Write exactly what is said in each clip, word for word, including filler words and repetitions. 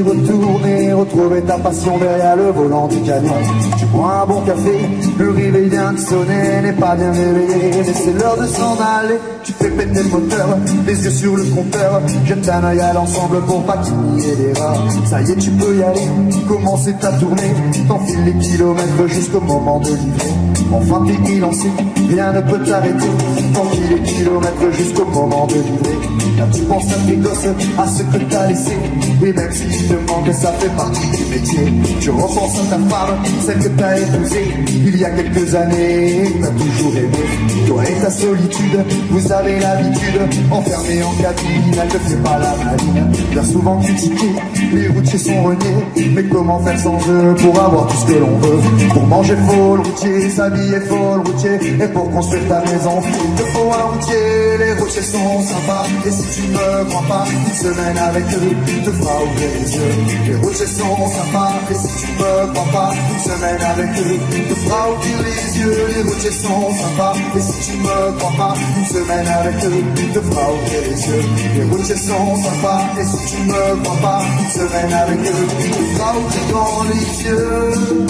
retourner, retrouver ta passion derrière le volant du camion. Tu prends un bon café, le réveil vient de sonner, n'est pas bien réveillé, mais c'est l'heure de s'en aller. Tu fais péter le moteur, les yeux sur le compteur, jette un œil à l'ensemble pour pas qu'il y ait d'erreur. Ça y est, tu peux y aller, commencer ta tournée, t'enfiles les kilomètres jusqu'au moment de livrer. Enfin t'es lancé, rien ne peut t'arrêter, t'enfiles les kilomètres jusqu'au moment de livrer. Là tu penses à tes gosses, à ce que t'as laissé, et même s'il te manque, ça fait partie du métier. Tu repenses à ta femme, celle que t'as épousée il y a quelques années, t'as toujours aimé. Toi et ta solitude, vous avez l'habitude, enfermé en cabine, elle te fait pas la maline. Bien souvent critiqué, les routiers sont reniés, mais comment faire sans eux pour avoir tout ce que l'on veut? Pour manger faux, le routier, s'habiller faux, le routier, et pour construire ta maison, il te faut un routier. Les routiers sont sympas, et si tu me crois pas, une semaine avec eux te fera ouvrir les yeux. Les routiers sont sympas, et si tu me crois pas, une semaine avec eux te fera ouvrir les yeux. Les routiers sont sympas, et si tu me crois pas, une semaine avec eux te fera ouvrir les yeux. Les routiers sont sympas, et si tu me crois pas, une semaine avec eux te fera ouvrir grand les yeux.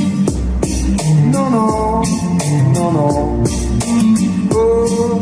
Non, non, non, non. Oh.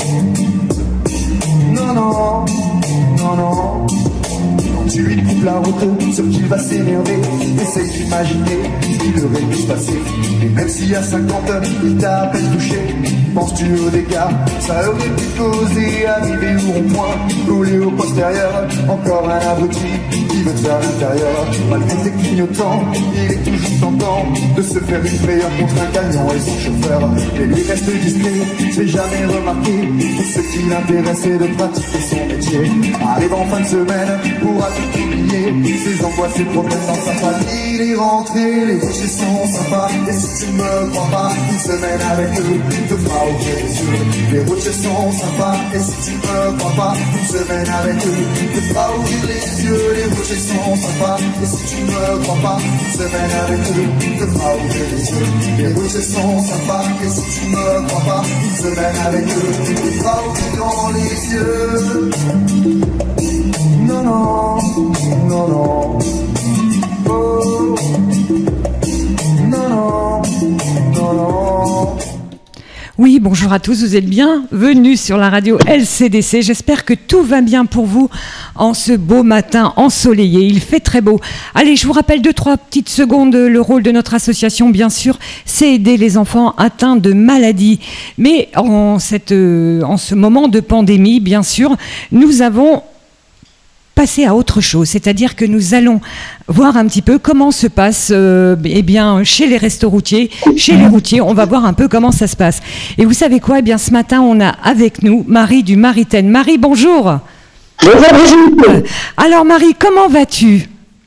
Non, non, non, non. Quand tu lui coupes la route, sauf qu'il va s'énerver. Essaye d'imaginer ce qu'il aurait pu se passer. Et même s'il y a cinquante, il t'a à peine touché. Penses-tu aux dégâts? Ça aurait pu causer, arriver au rond-point, collé au postérieur. Encore un abruti qui veut te faire l'intérieur. Malgré tes clignotants, il est toujours tentant de se faire une frayeur contre un camion et son chauffeur. Et lui reste discret, c'est jamais remarqué. Tout ce qui l'intéresse c'est de pratiquer son métier. Arrive en fin de semaine, pourra tout oublier ses angoisses, ses problèmes dans sa famille. Il est rentré, les routiers sont sympas, et si tu me crois pas, une semaine avec eux te fera ouvrir les yeux. Les routiers sont sympas, et si tu me crois pas, une semaine avec eux te fera ouvrir les yeux. Les routiers sont sympas, et si tu me crois pas, une semaine avec eux te fera ouvrir les yeux. Les routiers sont sympas, et si tu me crois pas, une semaine avec eux te fera ouvrir grand les yeux. Non, non, non, non. Oh. Non, non, non, non. Oui, bonjour à tous, vous êtes bienvenus sur la radio L C D C. J'espère que tout va bien pour vous en ce beau matin ensoleillé. Il fait très beau. Allez, je vous rappelle deux, trois petites secondes. Le rôle de notre association, bien sûr, c'est aider les enfants atteints de maladies. Mais en, cette, en ce moment de pandémie, bien sûr, nous avons passer à autre chose, c'est-à-dire que nous allons voir un petit peu comment se passe euh, eh bien, chez les restos routiers, chez les routiers, on va voir un peu comment ça se passe. Et vous savez quoi, eh bien, ce matin, on a avec nous Marie du Maritaine. Marie, bonjour. Bonjour, bonjour. Alors Marie, comment vas-tu ?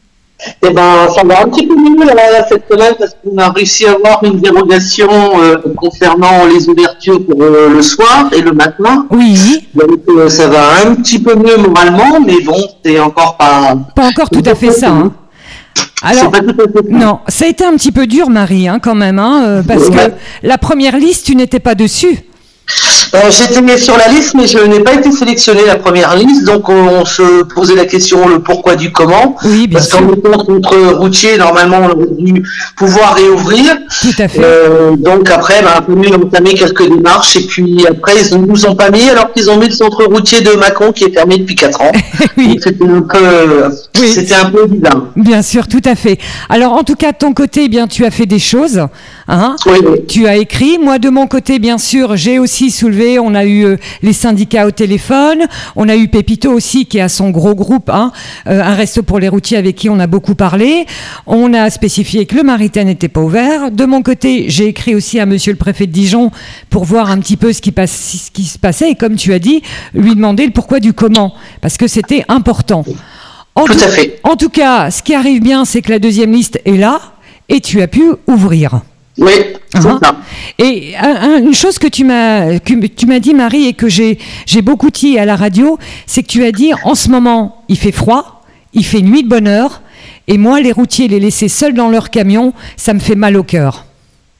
Eh ben, ça va un petit peu mieux là, cette semaine parce qu'on a réussi à avoir une dérogation euh, concernant les ouvertures pour euh, le soir et le matin. Oui. Donc euh, ça va un petit peu mieux moralement, mais bon, c'est encore pas... Pas encore tout à fait ça, hein. Alors, pas tout à fait ça. Non, ça a été un petit peu dur, Marie, hein, quand même, hein, euh, parce ouais. que la première liste, tu n'étais pas dessus. Euh, J'étais sur la liste, mais je n'ai pas été sélectionnée la première liste, donc on, on se posait la question le pourquoi du comment. Oui, bien parce sûr. qu'en étant contre routier, normalement, on aurait dû pouvoir réouvrir. Tout à fait. Euh, donc après, ben, on a entamé quelques démarches, et puis après, ils ne nous ont pas mis, alors qu'ils ont mis le centre routier de Mâcon qui est fermé depuis quatre ans. Oui. C'était un peu, Oui. c'était un peu bizarre. Bien sûr, tout à fait. Alors, en tout cas, de ton côté, eh bien, tu as fait des choses. Hein, oui, oui. Tu as écrit. Moi, de mon côté, bien sûr, j'ai aussi soulevé. On a eu euh, les syndicats au téléphone. On a eu Pépito aussi, qui a son gros groupe, hein, euh, un resto pour les routiers avec qui on a beaucoup parlé. On a spécifié que le Maritain n'était pas ouvert. De mon côté, j'ai écrit aussi à Monsieur le préfet de Dijon pour voir un petit peu ce qui, passe, ce qui se passait. Et comme tu as dit, lui demander le pourquoi du comment, parce que c'était important. En tout, tout à fait. En tout cas, ce qui arrive bien, c'est que la deuxième liste est là et tu as pu ouvrir. Oui, c'est Hein ça. Et un, une chose que tu m'as que tu m'as dit, Marie, et que j'ai j'ai beaucoup dit à la radio, c'est que tu as dit en ce moment il fait froid, il fait nuit de bonne heure, et moi les routiers les laisser seuls dans leur camion, ça me fait mal au cœur.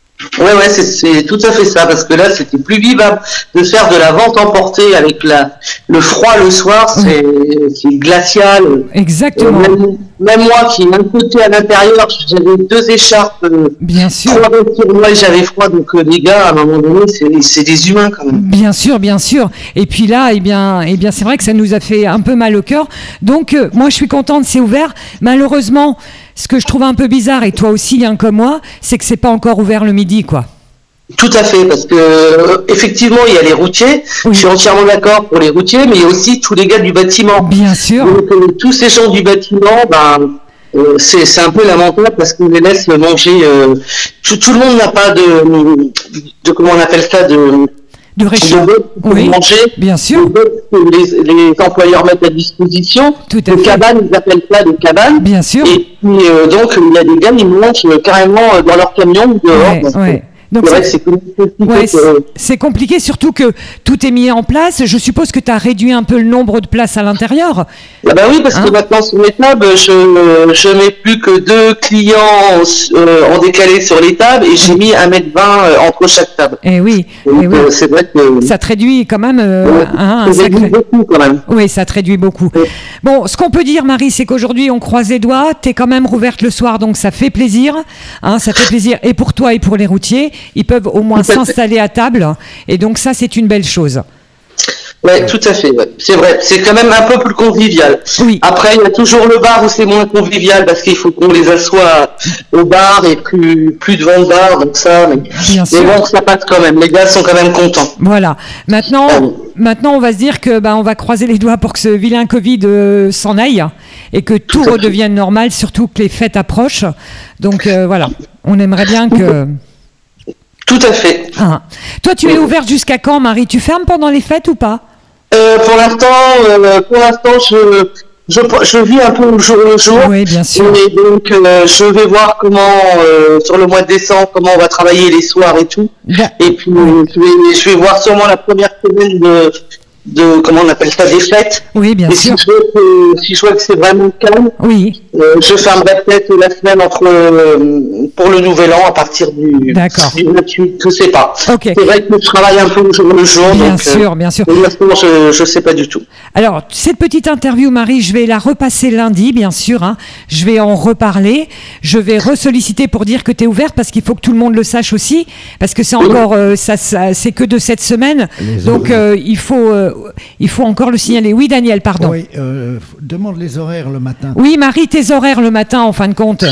Ouais, ouais, c'est, c'est tout à fait ça, parce que là, c'était plus vivable de faire de la vente emportée avec la, le froid le soir, c'est, oui. c'est glacial. Exactement. Euh, même, même moi qui ai un côté à l'intérieur, j'avais deux écharpes, bien sûr. Trois sur moi et j'avais froid, donc euh, les gars, à un moment donné, c'est, c'est des humains quand même. Bien sûr, bien sûr. Et puis là, eh bien, eh bien, c'est vrai que ça nous a fait un peu mal au cœur. Donc, euh, moi, je suis contente, c'est ouvert. Malheureusement, ce que je trouve un peu bizarre, et toi aussi, hein, comme moi, c'est que c'est pas encore ouvert le midi, quoi. Tout à fait, parce que euh, effectivement, il y a les routiers. Oui. Je suis entièrement d'accord pour les routiers, mais il y a aussi tous les gars du bâtiment. Bien sûr. Donc, euh, tous ces gens du bâtiment, ben, euh, c'est, c'est un peu lamentable parce qu'on les laisse manger. Euh, tout, tout le monde n'a pas de, de, comment on appelle ça, de de réchaud, pour oui, manger, bien sûr. Que les, les employeurs mettent à disposition. Tout à des fait. cabanes, ils appellent ça des cabanes. Bien sûr. Et puis euh, donc il y a des gars, ils mangent carrément dans leur camion ou dehors. Ouais, donc, ouais. Donc c'est, c'est, c'est, compliqué ouais, que... c'est compliqué, surtout que tout est mis en place. Je suppose que tu as réduit un peu le nombre de places à l'intérieur. Ah bah oui, parce hein? que maintenant sur mes tables, je je mets plus que deux clients euh, en décalé sur les tables et j'ai mis un mètre vingt euh, entre chaque table. Et oui, donc, et oui. Euh, c'est vrai que ça te réduit quand même. Euh, ouais, hein, ça ça réduit crée... beaucoup quand même. Oui, ça te réduit beaucoup. Ouais. Bon, ce qu'on peut dire, Marie, c'est qu'aujourd'hui on croise les doigts. T'es quand même rouverte le soir, donc ça fait plaisir. Hein, ça fait plaisir et pour toi et pour les routiers. Ils peuvent au moins s'installer à table, et donc ça c'est une belle chose. Oui, tout à fait, ouais. C'est vrai, c'est quand même un peu plus convivial. Oui. Après, il y a toujours le bar où c'est moins convivial parce qu'il faut qu'on les assoie au bar et plus, plus devant le bar, donc ça, mais, Bien sûr. mais bon, ça passe quand même, les gars sont quand même contents. Voilà, maintenant, euh, maintenant on va se dire que bah, on va croiser les doigts pour que ce vilain Covid euh, s'en aille et que tout, tout redevienne normal, surtout que les fêtes approchent. Donc euh, voilà, on aimerait bien que... Tout à fait. Ah. Toi, tu es ouverte jusqu'à quand, Marie? Tu fermes pendant les fêtes ou pas? euh, Pour l'instant, euh, pour l'instant, je, je, je vis un peu au jour le jour. Oui, bien sûr. Et donc, euh, je vais voir comment, euh, sur le mois de décembre, comment on va travailler les soirs et tout. Da... Et puis, oui. je, vais, je vais voir sûrement la première semaine de... de comment on appelle ça, des fêtes. Oui, bien et sûr. Si je, vois que, si je vois que c'est vraiment calme, oui. euh, je fermerai peut-être la semaine entre euh, pour le nouvel an à partir du, du vingt-huit, je sais pas. Okay. C'est vrai que je travaille un peu au jour le jour. Bien donc, sûr, euh, bien sûr. Pour l'instant, je je sais pas du tout. Alors, cette petite interview, Marie, je vais la repasser lundi, bien sûr. Hein. Je vais en reparler. Je vais ressolliciter pour dire que tu es ouverte parce qu'il faut que tout le monde le sache aussi. Parce que c'est encore, oui. euh, ça, ça, c'est que de cette semaine. Les donc, euh, il faut, euh, il faut encore le signaler. Oui, Daniel, pardon. Oui, euh, demande les horaires le matin. Oui, Marie, tes horaires le matin, en fin de compte.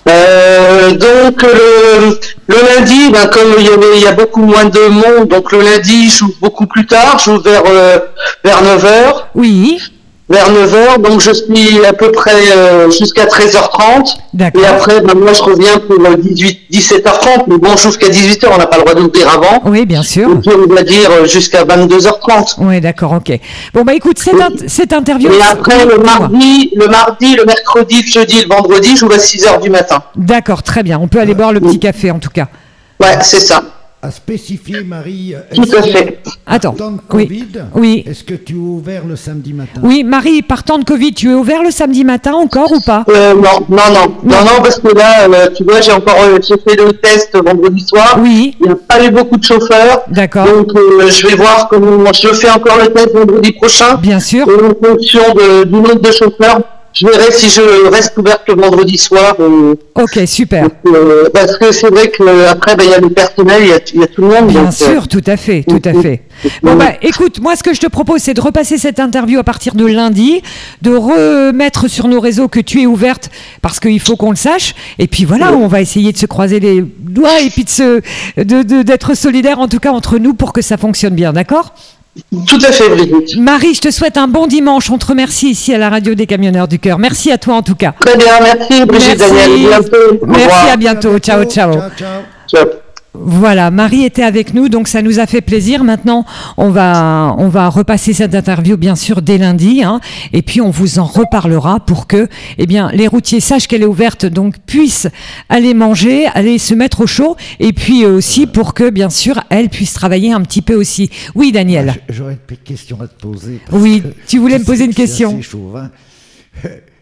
Euh, donc le, le lundi, ben, comme il y, avait, il y a beaucoup moins de monde, donc le lundi, je joue beaucoup plus tard, je joue vers, euh, vers neuf heures. Oui. Vers neuf heures, donc je suis à peu près euh, jusqu'à treize heures trente. D'accord. Et après, ben, moi je reviens pour dix-huit, dix-sept heures trente, mais bon, jusqu'à dix-huit heures, on n'a pas le droit d'ouvrir avant. Oui, bien sûr. Donc on va dire jusqu'à vingt-deux heures trente. Oui, d'accord, ok. Bon, bah écoute, cette, in- cette interview... Et après, le mardi, le mardi, le mercredi, le jeudi et le vendredi, je joue à six heures du matin. D'accord, très bien. On peut aller boire le petit café, en tout cas. Ouais, c'est ça. À spécifier, Marie, tout à fait. Attends, temps de Covid, oui. Est-ce que tu es ouvert le samedi matin? Oui, Marie, partant de Covid, tu es ouvert le samedi matin encore ou pas? euh, non, non, non, non, non, non, parce que là, euh, tu vois, j'ai encore euh, j'ai fait le test vendredi soir. Oui. Il n'y a pas eu beaucoup de chauffeurs. D'accord. Donc, euh, je vais voir comment je fais encore le test vendredi prochain. Bien sûr. Et en fonction de, du nombre de chauffeurs, je verrai si je reste ouverte le vendredi soir. Euh, ok, super. Donc, euh, parce que c'est vrai qu'après, ben, il y a le personnel, il y a, il y a tout le monde. Bien donc, sûr, euh, tout à fait, tout à fait. Bon, bah, écoute, moi, ce que je te propose, c'est de repasser cette interview à partir de lundi, de remettre sur nos réseaux que tu es ouverte, parce qu'il faut qu'on le sache. Et puis voilà, on va essayer de se croiser les doigts et puis de se, de, de, d'être solidaires, en tout cas, entre nous, pour que ça fonctionne bien, d'accord ? Tout à fait, Brigitte. Marie, je te souhaite un bon dimanche. On te remercie ici à la radio des Camionneurs du Cœur. Merci à toi en tout cas. Très bien, merci Brigitte, merci. Daniel. Bientôt. Merci, à bientôt. Ciao, ciao. Ciao, ciao. Ciao. Voilà, Marie était avec nous, donc ça nous a fait plaisir. Maintenant, on va, on va repasser cette interview, bien sûr, dès lundi, hein, et puis on vous en reparlera pour que, eh bien, les routiers sachent qu'elle est ouverte, donc puissent aller manger, aller se mettre au chaud, et puis aussi pour que, bien sûr, elle puisse travailler un petit peu aussi. Oui, Daniel. Ouais, j'aurais une question à te poser. Oui, tu voulais me poser une question. C'est assez chauvin.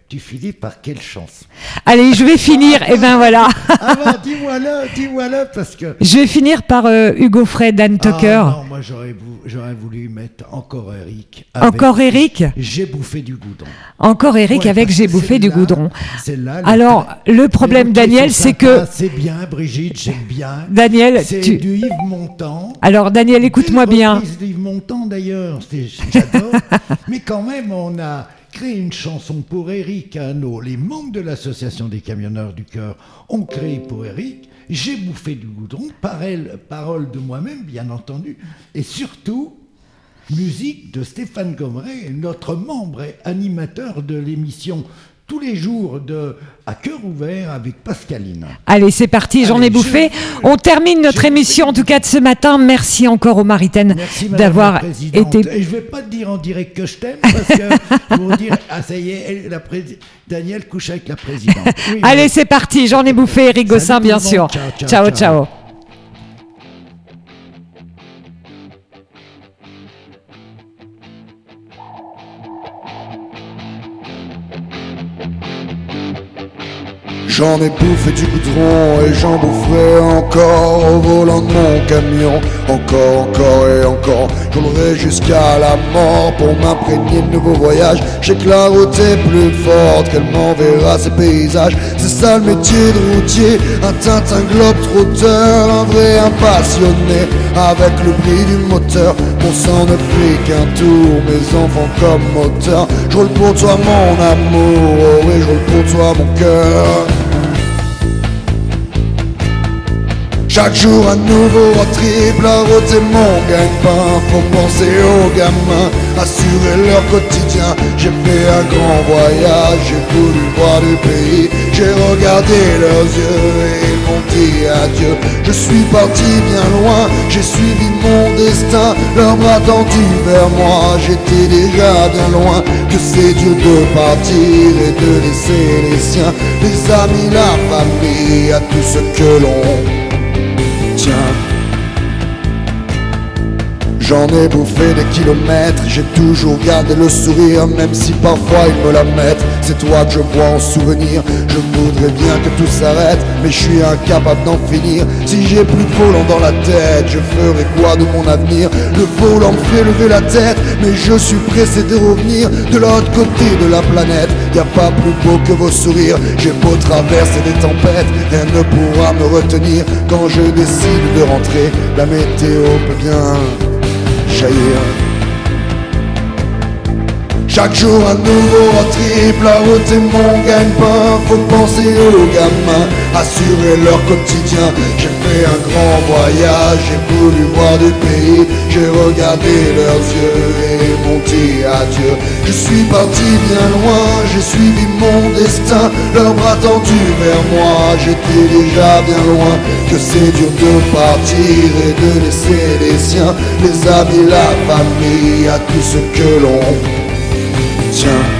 tu finis par quelle chanson? Allez, je vais finir, et ben voilà. Ah bon, dis-moi-le, dis-moi-le, parce que... Je vais finir par euh, Hugo Frey, Dan Tucker. Ah non, moi j'aurais, vou- j'aurais voulu mettre encore Eric. avec Encore Eric J'ai bouffé du goudron. Encore Eric Ouais, avec parce J'ai que bouffé du celle-là- goudron. celle-là, Alors, le problème, les Daniel, mots sont c'est que... sympas, C'est bien, Brigitte, j'aime bien. Daniel, C'est tu... du Yves Montand. Alors, Daniel, écoute-moi Belle bien. reprise d'Yves Montand d'ailleurs, c'est- j'adore. Mais quand même, on a créé une chanson pour Eric Hano. Les membres de l'association des camionneurs du cœur ont créé pour Eric. J'ai bouffé du goudron, parole, parole de moi-même, bien entendu. Et surtout, musique de Stéphane Gommeret, notre membre et animateur de l'émission tous les jours de À cœur ouvert avec Pascaline. Allez, c'est parti, j'en Allez, ai bouffé. je- On termine notre je- émission, en tout cas de ce matin. Merci encore aux Maritaines Merci Madame d'avoir la Présidente. été... Et je ne vais pas te dire en direct que je t'aime, parce que pour dire, ah ça y est, elle, la pré- Daniel couche avec la Présidente. Oui, Allez, mais- c'est parti, j'en ai bouffé, Eric Salut Gossin, tout le bien monde. sûr. Ciao, ciao, ciao. ciao. ciao. J'en ai bouffé du goudron et j'en boufferai encore au volant de mon camion. Encore, encore et encore, je roulerai jusqu'à la mort pour m'imprégner de nouveaux voyages. J'ai que la route est plus forte qu'elle m'enverra ses paysages. C'est ça le métier de routier, un Tintin globe-trotteur, un vrai impassionné avec le bruit du moteur. Mon sang ne fait qu'un tour, mes enfants comme moteur. Je roule pour toi mon amour, oh oui je roule pour toi mon cœur. Chaque jour un nouveau road trip, la route est mon gagne-pain. Faut penser aux gamins, assurer leur quotidien. J'ai fait un grand voyage, j'ai voulu voir le pays. J'ai regardé leurs yeux et ils m'ont dit adieu. Je suis parti bien loin, j'ai suivi mon destin. Leurs bras tendus vers moi, j'étais déjà bien loin. Que c'est dur de partir et de laisser les siens, les amis, la famille, à tout ce que l'on tiens. J'en ai bouffé des kilomètres, j'ai toujours gardé le sourire, même si parfois ils me la mettent. C'est toi que je vois en souvenir, je voudrais bien que tout s'arrête, mais je suis incapable d'en finir. Si j'ai plus de volant dans la tête, je ferai quoi de mon avenir? Le volant me fait lever la tête, mais je suis pressé de revenir de l'autre côté de la planète. Y a pas plus beau que vos sourires, j'ai beau traverser des tempêtes, rien ne pourra me retenir. Quand je décide de rentrer, la météo peut bien jaillir. Chaque jour un nouveau road trip, la route est mon gagne-pain. Faut penser aux gamins, assurer leur quotidien. J'ai fait un grand voyage, j'ai voulu voir du pays. J'ai regardé leurs yeux et ils m'ont dit adieu. Je suis parti bien loin, j'ai suivi mon destin. Leurs bras tendus vers moi, j'étais déjà bien loin. Que c'est dur de partir et de laisser les siens, les amis, la famille, à tout ce que l'on tiens.